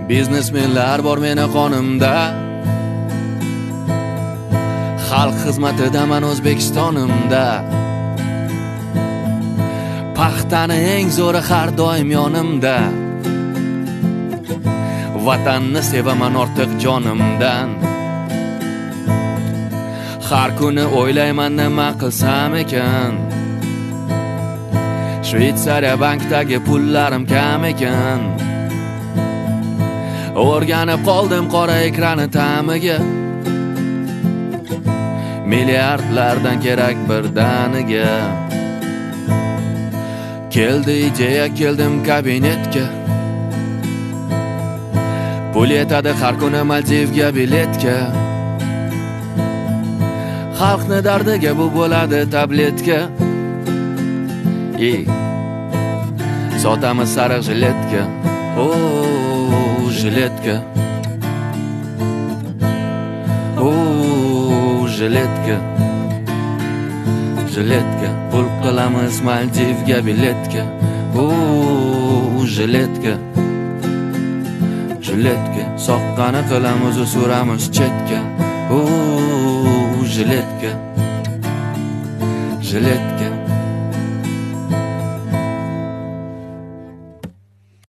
Biznesmenlar bor meni qonimda, xalq xizmatidaman O'zbekistonimda. Paxtani eng zo'ri har doim yonimda. Vatanni sevaman ortiq jonimdan. Har kuni o'ylayman nima qilsam ekan. Shvetsariya bankdagi pullarim kam ekan. O'rganib qoldim qora ekrani ta'miga. Milliardlardan kerak birdaniga. Keldi ideya, keldim kabinetga. Pul yetadi har kuni Maldivga biletga. Xalqni dardiga bu bo'ladi tabletka. Sotamiz sariq jiletka. Jiletka. Jiletka. Jiletka. Pul qilamiz Maldivga biletka. Jiletka. Jiletka. Soqqani qilamiz suramiz chetga. Jiletka. Jiletka.